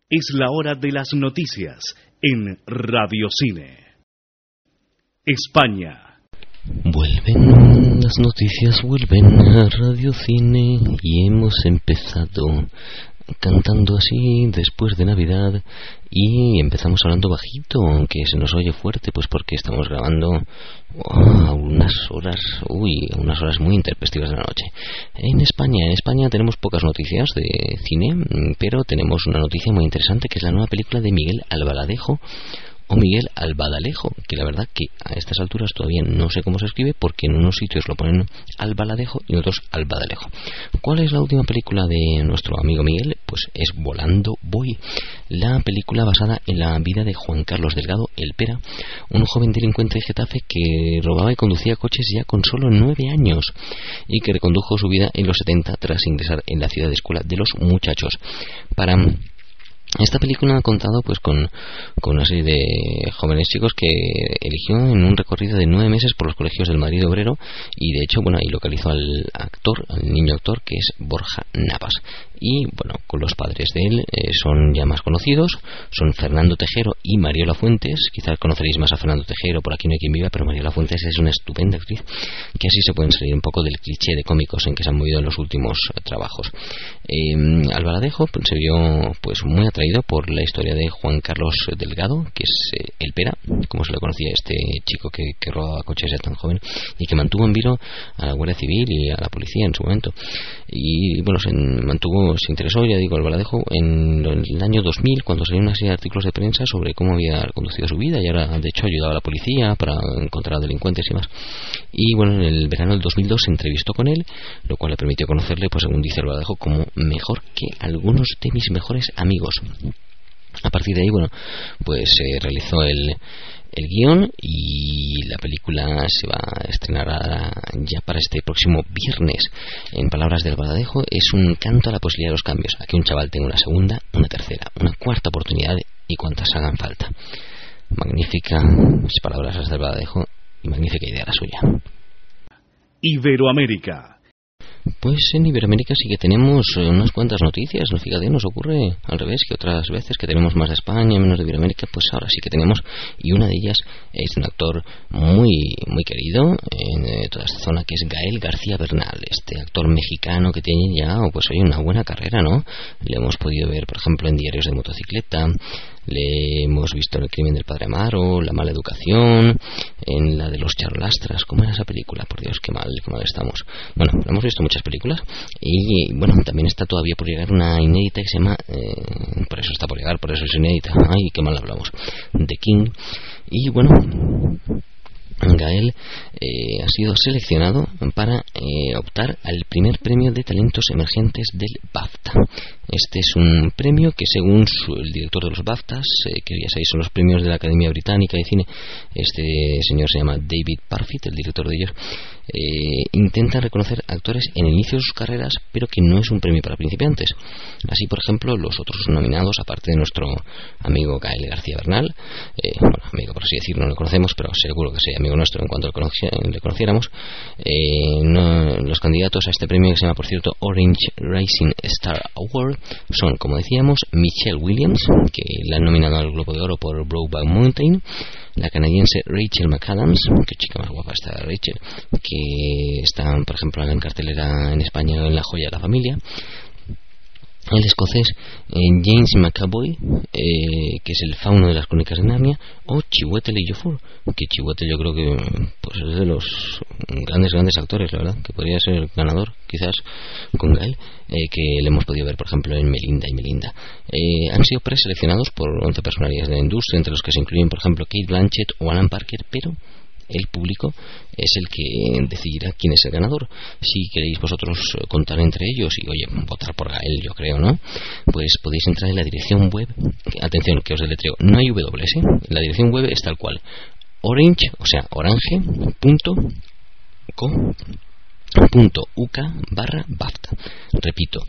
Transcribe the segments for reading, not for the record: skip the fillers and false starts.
Es la hora de las noticias en Radio Cine. España. Vuelven las noticias, vuelven a Radio Cine y hemos empezado cantando así después de Navidad y empezamos hablando bajito, aunque se nos oye fuerte, pues porque estamos grabando a unas horas muy intempestivas de la noche. En España tenemos pocas noticias de cine, pero tenemos una noticia muy interesante, que es la nueva película de Miguel Albaladejo, o Miguel Albadalejo, que la verdad que a estas alturas todavía no sé cómo se escribe, porque en unos sitios lo ponen Albaladejo y en otros Albadalejo. ¿Cuál es la última película de nuestro amigo Miguel? Pues es Volando Voy, la película basada en la vida de Juan Carlos Delgado, el Pera, un joven delincuente de Getafe que robaba y conducía coches ya con solo 9 años y que recondujo su vida en los 70 tras ingresar en la ciudad de escuela de los muchachos. Esta película ha contado pues con una serie de jóvenes chicos que eligió en un recorrido de 9 meses por los colegios del Madrid Obrero, y de hecho ahí localizó al niño actor, que es Borja Navas. Y con los padres de él son ya más conocidos, son Fernando Tejero y Mariola Fuentes. Quizás conoceréis más a Fernando Tejero por Aquí no hay quien viva, pero Mariola Fuentes es una estupenda actriz, que así se pueden salir un poco del cliché de cómicos en que se han movido en los últimos trabajos. Albaladejo se vio pues muy atraído por la historia de Juan Carlos Delgado, que es el Pera, como se le conocía, este chico que robaba coches ya tan joven y que mantuvo en vilo a la Guardia Civil y a la policía en su momento. Y se interesó, ya digo, Albaladejo en el año 2000, cuando salió una serie de artículos de prensa sobre cómo había conducido su vida, y ahora de hecho ayudaba a la policía para encontrar a delincuentes y más. Y en el verano del 2002 se entrevistó con él, lo cual le permitió conocerle, pues según dice Albaladejo, como mejor que algunos de mis mejores amigos. A partir de ahí, pues se realizó el guión, y la película se va a estrenar ya para este próximo viernes. En palabras del Albaladejo, es un canto a la posibilidad de los cambios, a que un chaval tenga una segunda, una tercera, una cuarta oportunidad y cuantas hagan falta. Magníficas palabras las del Albaladejo y magnífica idea la suya. Iberoamérica. Pues en Iberoamérica sí que tenemos unas cuantas noticias, ¿no? Fíjate, nos ocurre al revés que otras veces, que tenemos más de España, menos de Iberoamérica. Pues ahora sí que tenemos, y una de ellas es un actor muy muy querido en toda esta zona, que es Gael García Bernal, este actor mexicano que tiene ya una buena carrera, ¿no? Le hemos podido ver, por ejemplo, en Diarios de Motocicleta, le hemos visto en El crimen del padre Amaro, La mala educación, en la de los charolastras. ¿Cómo era esa película? Por Dios, qué mal estamos. Hemos visto muchas películas, y también está todavía por llegar una inédita que se llama, por eso está por llegar, por eso es inédita, ay, qué mal hablamos, The King. Y Gael ha sido seleccionado para optar al primer premio de talentos emergentes del BAFTA. Este es un premio que, según el director de los BAFTAs, que ya sabéis son los premios de la Academia Británica de Cine, este señor se llama David Parfitt, el director de ellos, intenta reconocer actores en el inicio de sus carreras, pero que no es un premio para principiantes. Así, por ejemplo, los otros nominados, aparte de nuestro amigo Gael García Bernal, amigo por así decirlo, no lo conocemos, pero seguro que sería amigo nuestro en cuanto le conociéramos, los candidatos a este premio, que se llama, por cierto, Orange Rising Star Award, son, como decíamos, Michelle Williams, que la han nominado al Globo de Oro por Brokeback Mountain; la canadiense Rachel McAdams, que chica más guapa está Rachel, que está, por ejemplo, en cartelera en España en La joya de la familia; el escocés James McAvoy, que es el fauno de las crónicas de Narnia; o Chiwetel Ejiofor, que Chiwetel yo creo que pues es de los grandes actores, la verdad, que podría ser el ganador, quizás con Gael, que le hemos podido ver, por ejemplo, en Melinda y Melinda. Han sido preseleccionados por 11 personalidades de la industria, entre los que se incluyen, por ejemplo, Kate Blanchett o Alan Parker, pero el público es el que decidirá quién es el ganador. Si queréis vosotros contar entre ellos y, votar por Gael, yo creo, ¿no? Pues podéis entrar en la dirección web. Atención, que os deletreo, no hay W, la dirección web es tal cual: orange.co.uk/BAFTA. Repito,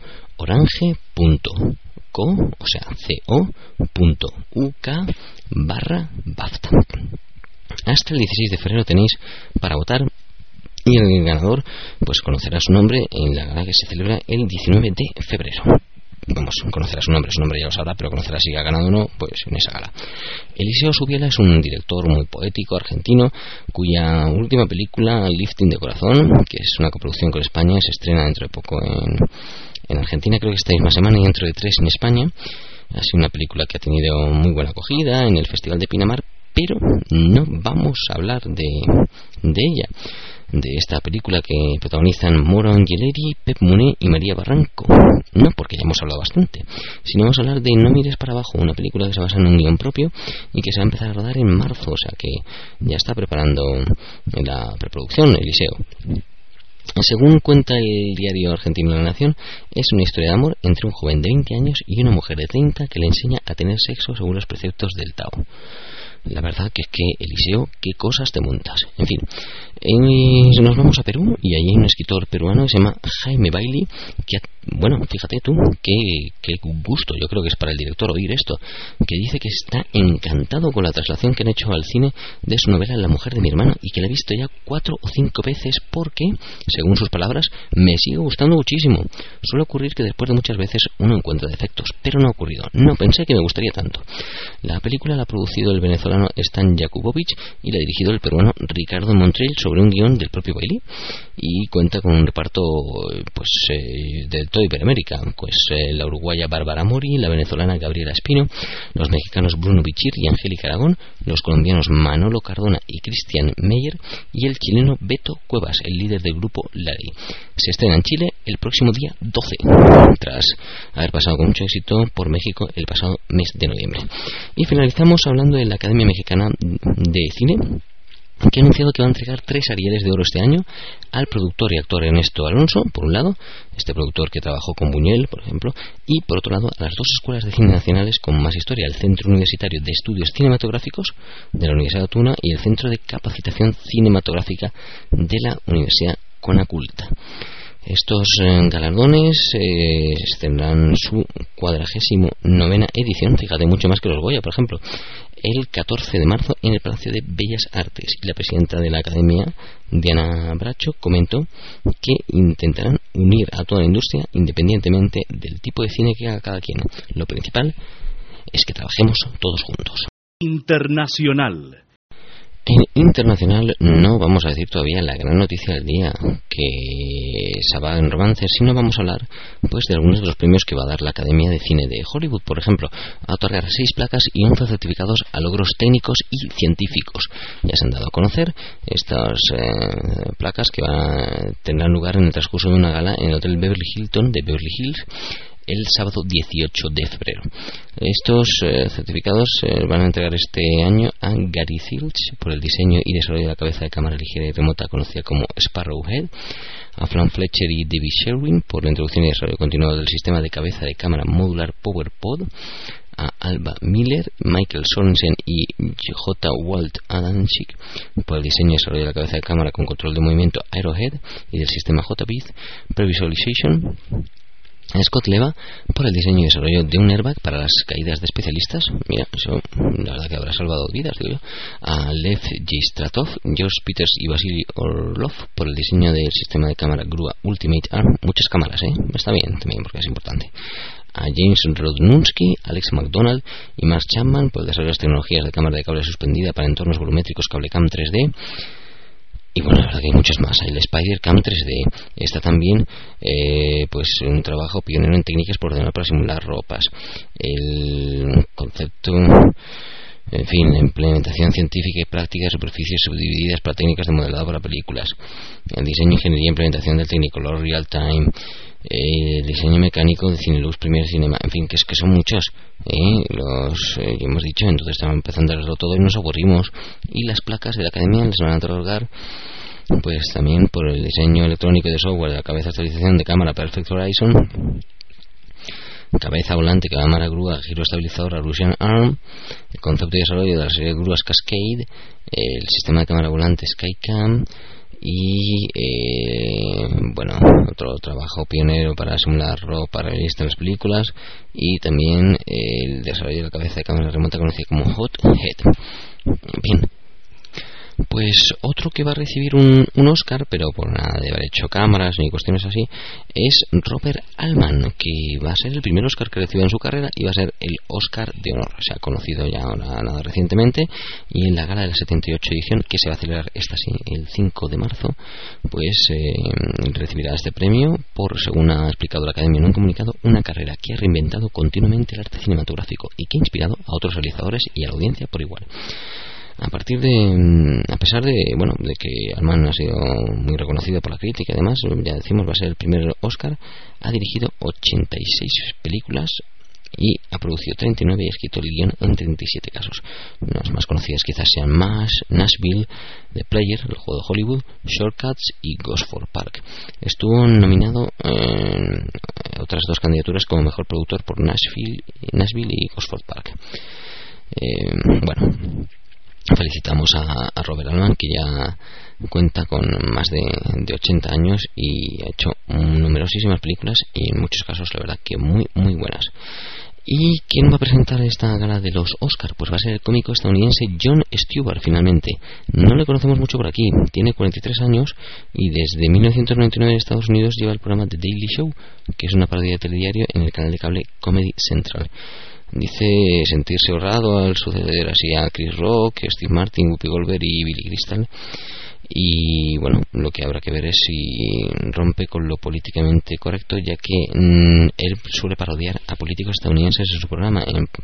orange.co.uk/BAFTA. Hasta el 16 de febrero tenéis para votar, y el ganador pues conocerá su nombre en la gala que se celebra el 19 de febrero. vamos, conocerá su nombre ya lo sabrá, pero conocerá si ha ganado o no, pues en esa gala. Eliseo Subiela es un director muy poético argentino, cuya última película, Lifting de Corazón, que es una coproducción con España, se estrena dentro de poco en Argentina, creo que esta misma semana, y dentro de 3 en España. Ha sido una película que ha tenido muy buena acogida en el Festival de Pinamar, pero no vamos a hablar de ella, de esta película que protagonizan Mora Angeleri, Pep Muné y María Barranco. No porque ya hemos hablado bastante, sino vamos a hablar de No mires para abajo, una película que se basa en un guión propio y que se va a empezar a rodar en marzo, o sea que ya está preparando la preproducción Eliseo. Según cuenta el diario argentino La Nación, es una historia de amor entre un joven de 20 años y una mujer de 30 que le enseña a tener sexo según los preceptos del Tao. La verdad que es que, Eliseo, qué cosas te montas. En fin, nos vamos a Perú y allí hay un escritor peruano que se llama Jaime Bailey, que, bueno, fíjate tú, qué gusto, yo creo que es para el director oír esto, que dice que está encantado con la traslación que han hecho al cine de su novela La mujer de mi hermano y que la ha visto ya 4 o 5 veces porque, según sus palabras, me sigue gustando muchísimo. Suele ocurrir que después de muchas veces uno encuentra defectos, pero no ha ocurrido. No pensé que me gustaría tanto. La película la ha producido el venezolano Stan Jakubowicz y la ha dirigido el peruano Ricardo Montrell sobre un guión del propio Bailey, y cuenta con un reparto de toda Iberoamérica, la uruguaya Bárbara Mori, la venezolana Gabriela Espino, los mexicanos Bruno Bichir y Angélica Aragón, los colombianos Manolo Cardona y Cristian Meyer y el chileno Beto Cuevas, el líder del grupo Lari. Se estrena en Chile el próximo día 12, tras haber pasado con mucho éxito por México el pasado mes de noviembre. Y finalizamos hablando de la Academia Mexicana de Cine, que ha anunciado que va a entregar 3 Arieles de Oro este año al productor y actor Ernesto Alonso, por un lado, este productor que trabajó con Buñuel, por ejemplo, y por otro lado a las 2 escuelas de cine nacionales con más historia, el Centro Universitario de Estudios Cinematográficos de la Universidad de Tuna y el Centro de Capacitación Cinematográfica de la Universidad Conaculta. Estos galardones tendrán su 49ª edición, fíjate, mucho más que los Goya, por ejemplo, el 14 de marzo en el Palacio de Bellas Artes. Y la presidenta de la Academia, Diana Bracho, comentó que intentarán unir a toda la industria independientemente del tipo de cine que haga cada quien. Lo principal es que trabajemos todos juntos. Internacional. En internacional no vamos a decir todavía la gran noticia del día, que se va en romances, sino vamos a hablar pues de algunos de los premios que va a dar la Academia de Cine de Hollywood. Por ejemplo, a otorgar 6 placas y 11 certificados a logros técnicos y científicos. Ya se han dado a conocer estas placas que tendrán lugar en el transcurso de una gala en el Hotel Beverly Hilton de Beverly Hills el sábado 18 de febrero. Estos certificados van a entregar este año a Gary Filch por el diseño y desarrollo de la cabeza de cámara ligera y remota conocida como Sparrowhead, a Fran Fletcher y Debbie Sherwin por la introducción y desarrollo continuado del sistema de cabeza de cámara modular PowerPod, a Alba Miller, Michael Sorensen y J. Walt Adamczyk por el diseño y desarrollo de la cabeza de cámara con control de movimiento Aerohead y del sistema JBeat Previsualization, a Scott Leva por el diseño y desarrollo de un airbag para las caídas de especialistas. Mira, eso la verdad que habrá salvado vidas, digo yo. A Lev Gistratov, George Peters y Vasily Orlov por el diseño del sistema de cámara Grua Ultimate Arm. Muchas cámaras, está bien también porque es importante. A James Rodnunsky, Alex McDonald y Mark Chapman por el desarrollo de las tecnologías de cámara de cable suspendida para entornos volumétricos Cablecam 3D. Y bueno, la verdad que hay muchos más. El Spider-Cam 3D está también pues un trabajo pionero en técnicas por ordenador para simular ropas. El concepto, en fin, la implementación científica y práctica de superficies subdivididas para técnicas de modelado para películas. El diseño, ingeniería e implementación del Technicolor Real Time. El diseño mecánico de Cinelux Premier Cinema, en fin, que son muchos los que hemos dicho. Entonces estamos empezando a verlo todo y nos aburrimos. Y las placas de la Academia les van a otorgar pues también por el diseño electrónico y de software de la cabeza de estabilización de cámara Perfect Horizon, cabeza volante, cámara grúa, giro estabilizador Russian Arm, el concepto y desarrollo de las grúas Cascade, el sistema de cámara volante Skycam y bueno, otro trabajo pionero para simular ropa realista en las películas, y también el desarrollo de la cabeza de cámara remota conocida como Hot Head. Bien, Pues otro que va a recibir un Oscar, pero por nada de haber hecho cámaras ni cuestiones así, es Robert Altman, que va a ser el primer Oscar que recibe en su carrera y va a ser el Oscar de honor. Se ha conocido ya ahora nada recientemente, y en la gala de la 78 edición, que se va a celebrar esta sí, el 5 de marzo, pues recibirá este premio por, según ha explicado la Academia en un comunicado, una carrera que ha reinventado continuamente el arte cinematográfico y que ha inspirado a otros realizadores y a la audiencia por igual. A pesar de que Altman ha sido muy reconocido por la crítica y además, ya decimos, va a ser el primer Oscar, ha dirigido 86 películas y ha producido 39 y ha escrito el guión en 37 casos. Las más conocidas quizás sean Nashville, The Player, El juego de Hollywood, Shortcuts y Gosford Park. Estuvo nominado en otras dos candidaturas como mejor productor por Nashville y Gosford Park. Felicitamos a Robert Altman, que ya cuenta con más de 80 años y ha hecho numerosísimas películas y en muchos casos la verdad que muy muy buenas. ¿Y quién va a presentar esta gala de los Oscar? Pues va a ser el cómico estadounidense Jon Stewart, finalmente. No le conocemos mucho por aquí, tiene 43 años y desde 1999 en Estados Unidos lleva el programa The Daily Show, que es una parodia de telediario en el canal de cable Comedy Central. Dice sentirse honrado al suceder así a Chris Rock, Steve Martin, Whoopi Goldberg y Billy Crystal. Y bueno, lo que habrá que ver es si rompe con lo políticamente correcto, ya que él suele parodiar a políticos estadounidenses en su programa,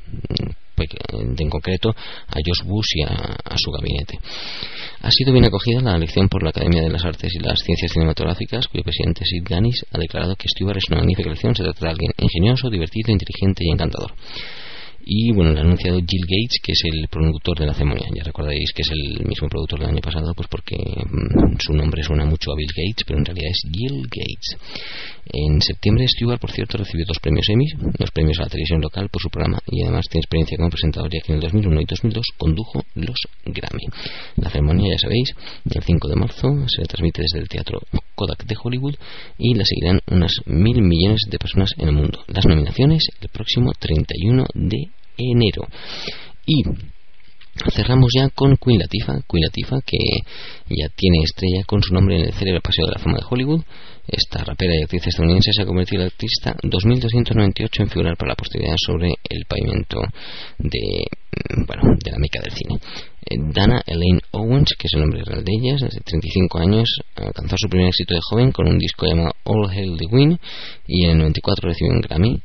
en concreto a George Bush y a su gabinete. Ha sido bien acogida la elección por la Academia de las Artes y las Ciencias Cinematográficas, cuyo presidente Sid Ganis ha declarado que Stewart es una magnífica elección. Se trata de alguien ingenioso, divertido, inteligente y encantador. Y bueno, le ha anunciado Jill Gates, que es el productor de la ceremonia. Ya recordaréis que es el mismo productor del año pasado, pues porque su nombre suena mucho a Bill Gates, pero en realidad es Jill Gates. En septiembre, Stewart, por cierto, recibió 2 premios Emmy, 2 premios a la televisión local por su programa, y además tiene experiencia como presentador, ya que en el 2001 y 2002 condujo los Grammy. La ceremonia, ya sabéis, el 5 de marzo se transmite desde el Teatro Kodak de Hollywood y la seguirán unas 1.000 millones de personas en el mundo. Las nominaciones el próximo 31 de enero. Y cerramos ya con Queen Latifah, que ya tiene estrella con su nombre en el célebre Paseo de la Fama de Hollywood. Esta rapera y actriz estadounidense se ha convertido en la artista 2298 en figurar para la posteridad sobre el pavimento de la meca del cine. Dana Elaine Owens, que es el nombre real de ella, desde 35 años, alcanzó su primer éxito de joven con un disco llamado All Hail the Queen y en el 94 recibió un Grammy.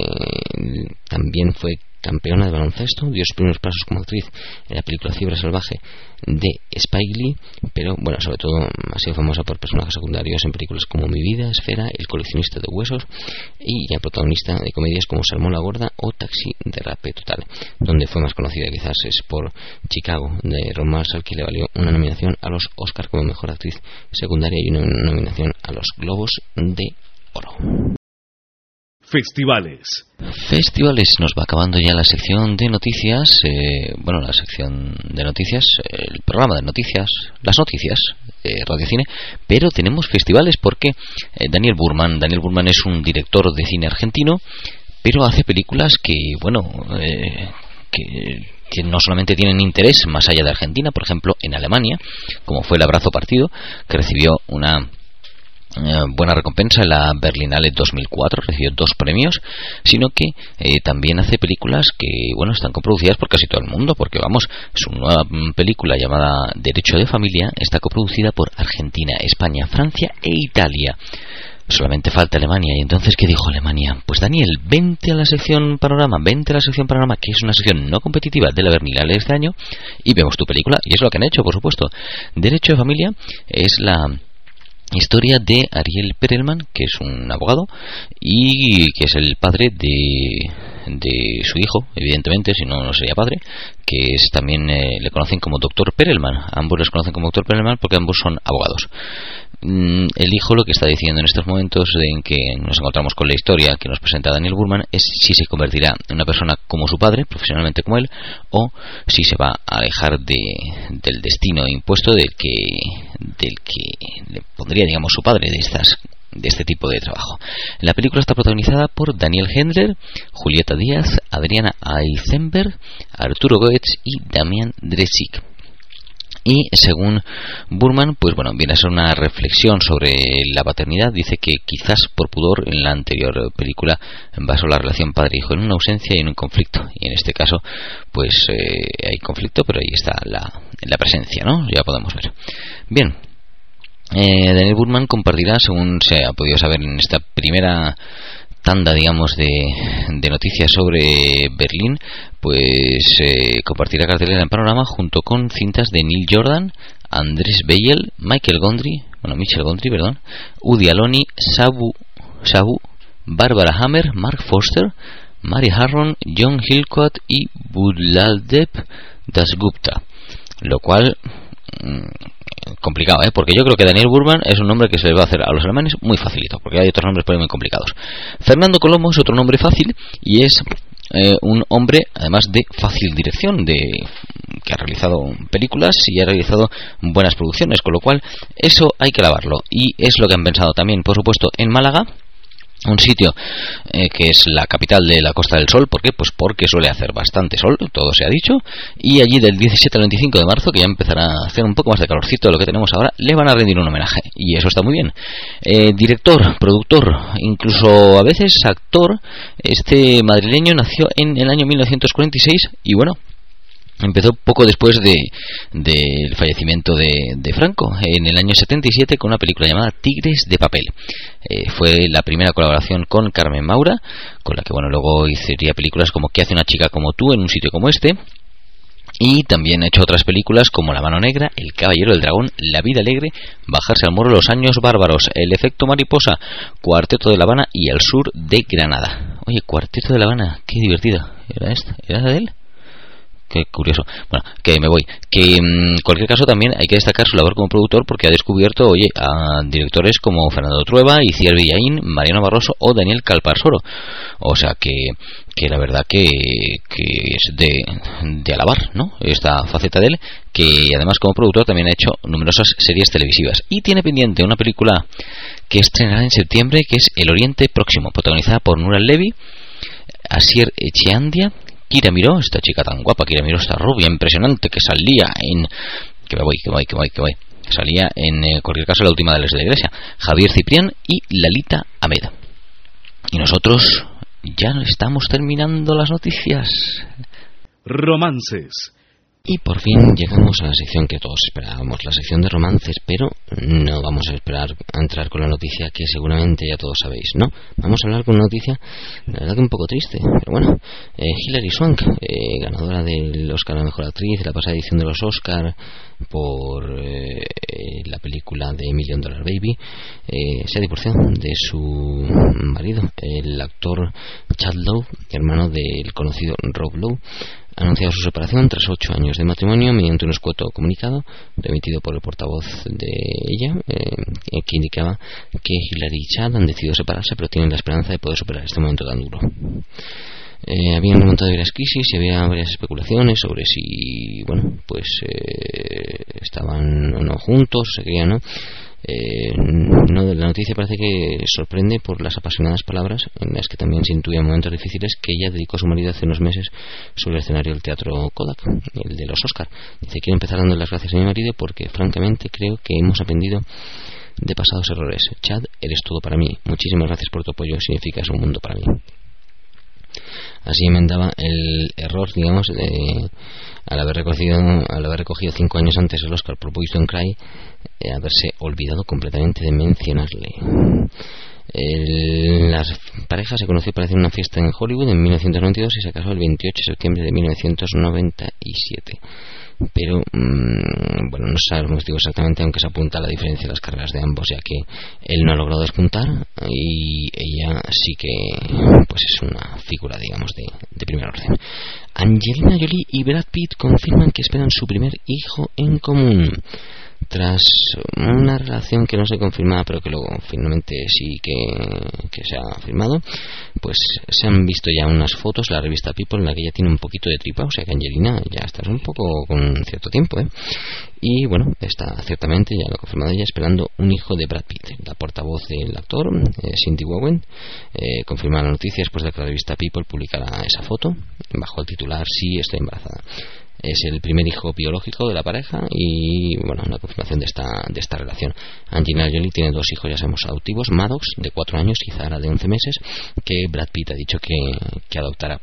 También fue campeona de baloncesto, dio sus primeros pasos como actriz en la película Fiebre Salvaje de Spike Lee, pero bueno, sobre todo ha sido famosa por personajes secundarios en películas como Mi Vida, Esfera, El coleccionista de huesos, y ya protagonista de comedias como Salmón la Gorda o Taxi Derrape Total. Donde fue más conocida quizás es por Chicago, de Ron Marshall, que le valió una nominación a los Oscar como mejor actriz secundaria y una nominación a los Globos de Oro. Festivales, nos va acabando ya la sección de noticias, la sección de noticias, el programa de noticias, las noticias de Radio Cine, pero tenemos festivales porque Daniel Burman es un director de cine argentino, pero hace películas que no solamente tienen interés más allá de Argentina, por ejemplo en Alemania, como fue El abrazo partido, que recibió una buena recompensa en la Berlinale 2004, recibió 2 premios, sino que también hace películas que están coproducidas por casi todo el mundo, porque su nueva película llamada Derecho de Familia está coproducida por Argentina, España, Francia e Italia. Solamente falta Alemania. Y entonces, ¿qué dijo Alemania? Pues Daniel, vente a la sección Panorama, que es una sección no competitiva de la Berlinale de este año, y vemos tu película. Y es lo que han hecho, por supuesto. Derecho de Familia es la historia de Ariel Perelman, que es un abogado y que es el padre de su hijo, evidentemente, si no, no sería padre, que es también le conocen como Dr. Perelman. Ambos les conocen como Dr. Perelman porque ambos son abogados. El hijo lo que está diciendo en estos momentos en que nos encontramos con la historia que nos presenta Daniel Burman es si se convertirá en una persona como su padre, profesionalmente como él, o si se va a alejar del destino impuesto del que le pondría, digamos, su padre de este tipo de trabajo. La película está protagonizada por Daniel Hendler, Julieta Díaz, Adriana Eisenberg, Arturo Goetz y Damián Dresik. Y según Burman, pues bueno, viene a ser una reflexión sobre la paternidad. Dice que quizás por pudor en la anterior película basó la relación padre-hijo en una ausencia y en un conflicto. Y en este caso, pues hay conflicto, pero ahí está la presencia, ¿no? Ya podemos ver. Bien, Daniel Burman compartirá, según se ha podido saber en esta primera tanda, digamos, de noticias sobre Berlín, pues compartirá cartelera en Panorama junto con cintas de Neil Jordan, Andrés Bello, Michel Gondry, Woody Aloni, Sabu, Barbara Hammer, Mark Foster, Mary Harron, John Hillcoat y Buddhadeb Dasgupta, lo cual complicado, porque yo creo que Daniel Burman es un nombre que se le va a hacer a los alemanes muy facilito, porque hay otros nombres por ahí muy complicados. Fernando Colomo es otro nombre fácil y es un hombre además de fácil dirección, que ha realizado películas y ha realizado buenas producciones, con lo cual eso hay que alabarlo, y es lo que han pensado también, por supuesto, en Málaga, un sitio que es la capital de la Costa del Sol. ¿Por qué? Pues porque suele hacer bastante sol, todo se ha dicho, y allí del 17 al 25 de marzo, que ya empezará a hacer un poco más de calorcito de lo que tenemos ahora, le van a rendir un homenaje, y eso está muy bien. Director, productor, incluso a veces actor, este madrileño nació en el año 1946 y bueno, empezó poco después del fallecimiento de Franco, en el año 77, con una película llamada Tigres de papel. Fue la primera colaboración con Carmen Maura, con la que bueno, luego hicería películas como ¿Qué hace una chica como tú en un sitio como este? Y también ha hecho otras películas como La mano negra, El caballero del dragón, La vida alegre, Bajarse al moro, Los años bárbaros, El efecto mariposa, Cuarteto de La Habana y Al sur de Granada. Oye, Cuarteto de La Habana, qué divertida. ¿Era esta? ¿Era de él? Qué curioso. Bueno, que me voy. Que en cualquier caso también hay que destacar su labor como productor, porque ha descubierto, oye, a directores como Fernando Trueba, Iciar Villaín, Mariano Barroso o Daniel Calparsoro. O sea que la verdad que es de alabar, ¿no? Esta faceta de él, que además como productor también ha hecho numerosas series televisivas. Y tiene pendiente una película que estrenará en septiembre, que es El Oriente Próximo, protagonizada por Nura Levi, Asier Echeandia, Kira Miró, esta chica tan guapa, Kira Miró, esta rubia impresionante que salía en... Que voy. Salía en cualquier caso la última de las de la iglesia, Javier Ciprián y Lalita Ahmed. Y nosotros ya estamos terminando las noticias. Romances. Y por fin llegamos a la sección que todos esperábamos, la sección de romances, pero no vamos a esperar a entrar con la noticia que seguramente ya todos sabéis, ¿no? Vamos a hablar con una noticia, la verdad que un poco triste, pero bueno. Hilary Swank, ganadora del Oscar a la Mejor Actriz de la pasada edición de los Oscar por la película de $1 Million Baby, se ha divorciado de su marido, el actor Chad Lowe, hermano del conocido Rob Lowe. Ha anunciado su separación tras 8 años de matrimonio mediante un escueto comunicado remitido por el portavoz de ella, que indicaba que Hilary y Chad han decidido separarse, pero tienen la esperanza de poder superar este momento tan duro. Habían remontado varias crisis y había varias especulaciones sobre si, bueno, pues estaban o no juntos, se creían, ¿no? La noticia parece que sorprende por las apasionadas palabras en las que también se intuían momentos difíciles que ella dedicó a su marido hace unos meses sobre el escenario del teatro Kodak, el de los Oscar. Dice: quiero empezar dando las gracias a mi marido porque francamente creo que hemos aprendido de pasados errores. Chad, eres todo para mí, muchísimas gracias por tu apoyo, significas un mundo para mí. Así enmendaba el error, digamos, al haber recogido 5 años antes el Oscar por Boys Don't Cry, haberse olvidado completamente de mencionarle. La pareja se conoció para hacer una fiesta en Hollywood en 1992 y se casó el 28 de septiembre de 1997. Pero bueno, no sabemos exactamente, aunque se apunta a la diferencia de las carreras de ambos, ya que él no ha logrado despuntar y ella sí que pues es una figura, digamos, de primer orden. Angelina Jolie y Brad Pitt confirman que esperan su primer hijo en común. Tras una relación que no se confirmaba, pero que luego finalmente sí que se ha firmado, pues se han visto ya unas fotos en la revista People en la que ella tiene un poquito de tripa, o sea que Angelina ya está un poco con cierto tiempo, y bueno, está ciertamente, ya lo ha confirmado ella, esperando un hijo de Brad Pitt. La portavoz del actor, Cindy Wowen, confirma la noticia después de que la revista People publicara esa foto bajo el titular: sí, estoy embarazada. es el primer hijo biológico de la pareja y bueno, la confirmación de esta relación. Angelina Jolie tiene 2 hijos, ya sabemos, adoptivos, Maddox de 4 años y Zara de 11 meses, que Brad Pitt ha dicho que adoptará.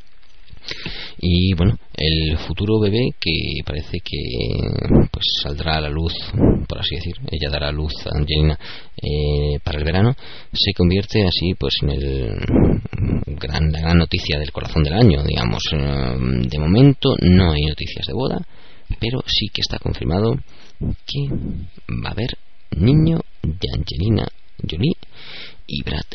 Y bueno, el futuro bebé, que parece que pues saldrá a la luz, por así decir, ella dará a luz a Angelina para el verano, se convierte así pues en la gran noticia del corazón del año, digamos. De momento no hay noticias de boda, pero sí que está confirmado que va a haber niño de Angelina Jolie y Brad.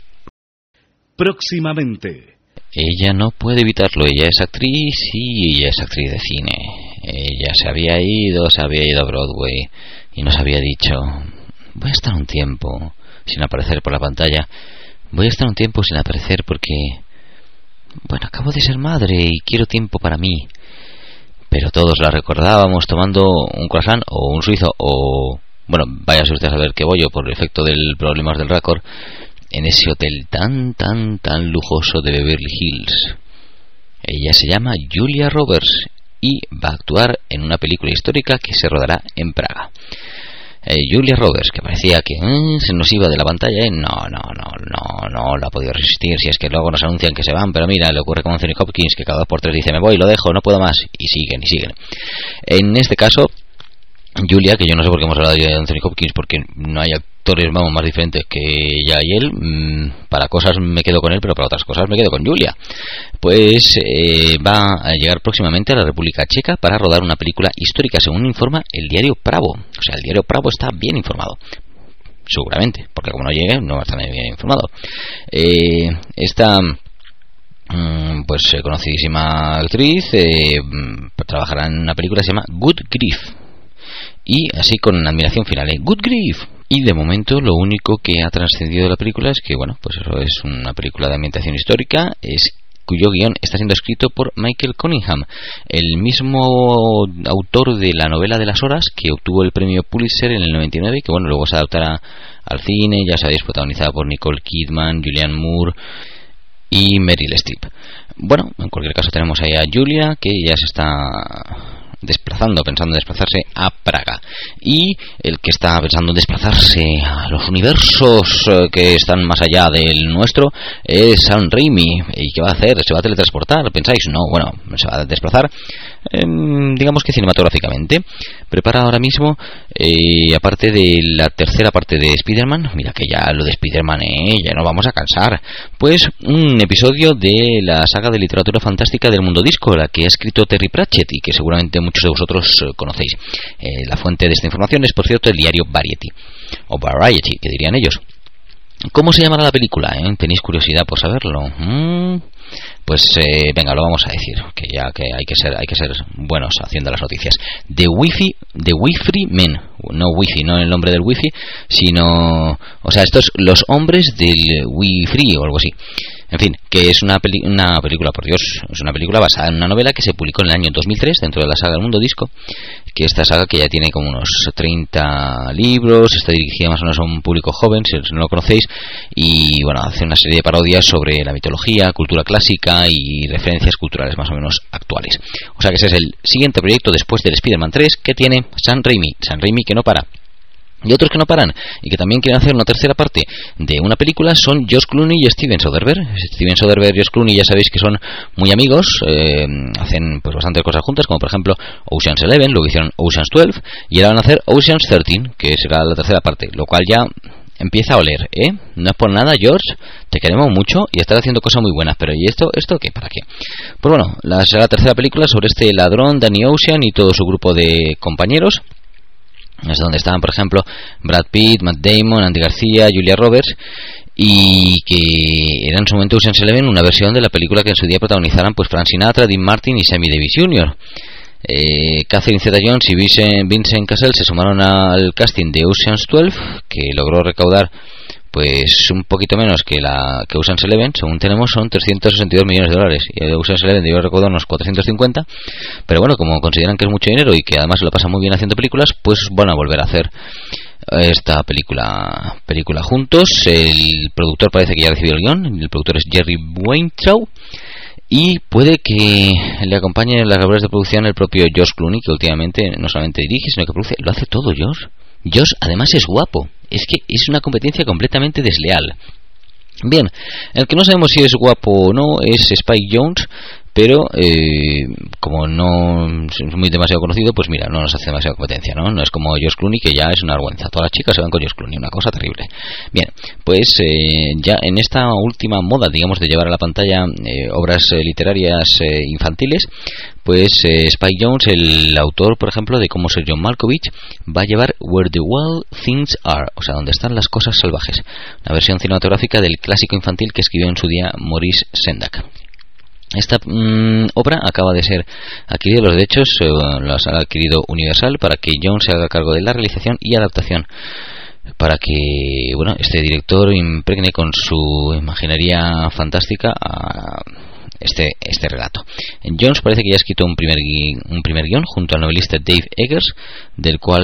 Próximamente. Ella no puede evitarlo, ella es actriz y ella es actriz de cine. Ella se había ido a Broadway y nos había dicho: voy a estar un tiempo sin aparecer por la pantalla, voy a estar un tiempo sin aparecer porque, bueno, acabo de ser madre y quiero tiempo para mí. Pero todos la recordábamos tomando un croissant o un suizo o, bueno, váyase usted a saber qué bollo por el efecto del problemas del récord, en ese hotel tan lujoso de Beverly Hills. Ella se llama Julia Roberts y va a actuar en una película histórica que se rodará en Praga. Julia Roberts, que parecía que se nos iba de la pantalla, no la ha podido resistir. Si es que luego nos anuncian que se van, pero mira, le ocurre con Anthony Hopkins, que cada 2 por 3 dice: me voy, lo dejo, no puedo más, y siguen. En este caso, Julia, que yo no sé por qué hemos hablado de Anthony Hopkins, porque no hay actores, vamos, más diferentes que ella y él. Para cosas me quedo con él, pero para otras cosas me quedo con Julia. Pues va a llegar próximamente a la República Checa para rodar una película histórica, según informa el diario Pravo. O sea, el diario Pravo está bien informado, seguramente, porque como no llegue no va a estar bien informado. Esta pues conocidísima actriz trabajará en una película que se llama Good Grief, y así con admiración final, Good Grief. Y de momento lo único que ha trascendido de la película es que, bueno, pues eso es una película de ambientación histórica, cuyo guión está siendo escrito por Michael Cunningham, el mismo autor de la novela de las horas que obtuvo el premio Pulitzer en el 99, que bueno, luego se adaptará al cine, ya sabéis, protagonizada por Nicole Kidman, Julianne Moore y Meryl Streep. Bueno, en cualquier caso tenemos ahí a Julia, que ya se está pensando en desplazarse a Praga, y el que está pensando en desplazarse a los universos que están más allá del nuestro es Sam Raimi. ¿Y qué va a hacer? ¿Se va a teletransportar? ¿Pensáis? No, bueno, se va a desplazar digamos que cinematográficamente. Prepara ahora mismo, aparte de la tercera parte de Spider-Man, mira que ya lo de Spider-Man ya nos vamos a cansar, pues un episodio de la saga de literatura fantástica del mundo disco, la que ha escrito Terry Pratchett y que seguramente muchos de vosotros conocéis. La fuente de esta información es, por cierto, el diario Variety, o Variety, que dirían ellos. ¿Cómo se llamará la película? ¿Tenéis curiosidad por saberlo? Pues venga, lo vamos a decir, que ya que hay que ser buenos haciendo las noticias. The Wi-Fi Men, no Wi-Fi, no el nombre del Wi-Fi, sino, o sea, estos los hombres del Wi-Fi o algo así. En fin, que es una película, por Dios, es una película basada en una novela que se publicó en el año 2003 dentro de la saga del Mundo Disco, que esta saga que ya tiene como unos 30 libros, está dirigida más o menos a un público joven, si no lo conocéis, y bueno, hace una serie de parodias sobre la mitología, cultura clásica y referencias culturales más o menos actuales. O sea que ese es el siguiente proyecto después del Spider-Man 3 que tiene Sam Raimi que no para. Y otros que no paran y que también quieren hacer una tercera parte de una película son Josh Clooney y Steven Soderbergh. Steven Soderbergh y Josh Clooney ya sabéis que son muy amigos, hacen pues bastantes cosas juntas, como por ejemplo Ocean's 11, luego hicieron Ocean's 12 y ahora van a hacer Ocean's 13, que será la tercera parte, lo cual ya empieza a oler, No es por nada, George, te queremos mucho y estás haciendo cosas muy buenas, pero ¿y esto qué? ¿Para qué? Pues bueno, será la tercera película sobre este ladrón, Danny Ocean y todo su grupo de compañeros. Es donde estaban, por ejemplo, Brad Pitt, Matt Damon, Andy García, Julia Roberts, y que era en su momento Ocean's 11, una versión de la película que en su día protagonizaran pues Frank Sinatra, Dean Martin y Sammy Davis Jr. Catherine Zeta-Jones y Vincent Cassel se sumaron al casting de Ocean's 12, que logró recaudar pues un poquito menos que Ocean's 11, según tenemos son $362 millones, y Ocean's 11 debió recaudar unos 450, pero bueno, como consideran que es mucho dinero y que además se lo pasan muy bien haciendo películas, pues van a volver a hacer esta película juntos. El productor parece que ya recibió el guión, el productor es Jerry Weintraub, Y puede que le acompañe en las labores de producción el propio George Clooney, que últimamente no solamente dirige, sino que produce. Lo hace todo George. George además es guapo. Es que es una competencia completamente desleal. Bien, el que no sabemos si es guapo o no es Spike Jonze, pero como no es muy demasiado conocido, pues mira, no nos hace demasiada competencia, ¿no? No es como George Clooney, que ya es una vergüenza. Todas las chicas se van con George Clooney, una cosa terrible. Bien, pues ya en esta última moda, digamos, de llevar a la pantalla obras literarias infantiles, pues Spike Jonze, el autor, por ejemplo, de Cómo ser John Malkovich, va a llevar Where the Wild Things Are, o sea, donde están las cosas salvajes, una versión cinematográfica del clásico infantil que escribió en su día Maurice Sendak. Esta obra acaba de ser adquirida, los derechos los ha adquirido Universal para que Jonze se haga cargo de la realización y adaptación, para que bueno, este director impregne con su imaginería fantástica a este relato. Jonze parece que ya ha escrito un primer guión junto al novelista Dave Eggers, del cual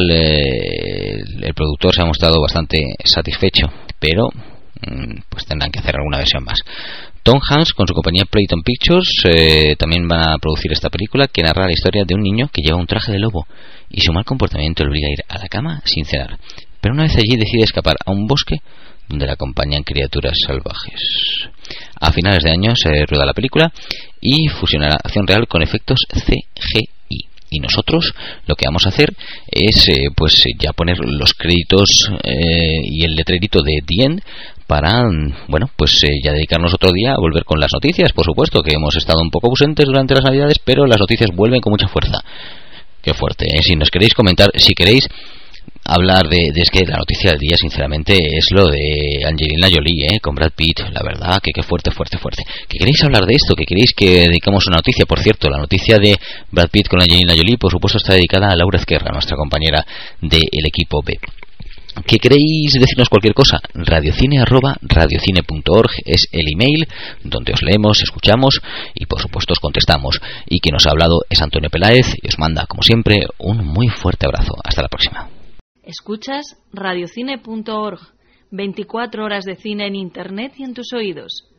el productor se ha mostrado bastante satisfecho, pero pues tendrán que hacer alguna versión más. Tom Hanks, con su compañía Playton Pictures, también van a producir esta película, que narra la historia de un niño que lleva un traje de lobo y su mal comportamiento le obliga a ir a la cama sin cenar, pero una vez allí decide escapar a un bosque donde le acompañan criaturas salvajes. A finales de año se rueda la película y fusionará acción real con efectos CGI. Y nosotros lo que vamos a hacer es pues ya poner los créditos y el letrerito de The End para, bueno, pues ya dedicarnos otro día a volver con las noticias. Por supuesto que hemos estado un poco ausentes durante las Navidades, pero las noticias vuelven con mucha fuerza. Qué fuerte, ¿eh? Si nos queréis comentar, si queréis hablar es que la noticia del día, sinceramente, es lo de Angelina Jolie, con Brad Pitt. La verdad que qué fuerte. ¿Que queréis hablar de esto? ¿Que queréis que dedicamos una noticia? Por cierto, la noticia de Brad Pitt con Angelina Jolie, por supuesto, está dedicada a Laura Ezquerra, nuestra compañera del equipo B. ¿Qué queréis decirnos? Cualquier cosa, radiocine@radiocine.org es el email donde os leemos, escuchamos y por supuesto os contestamos. Y quien os ha hablado es Antonio Peláez y os manda, como siempre, un muy fuerte abrazo. Hasta la próxima. Escuchas radiocine.org, 24 horas de cine en internet y en tus oídos.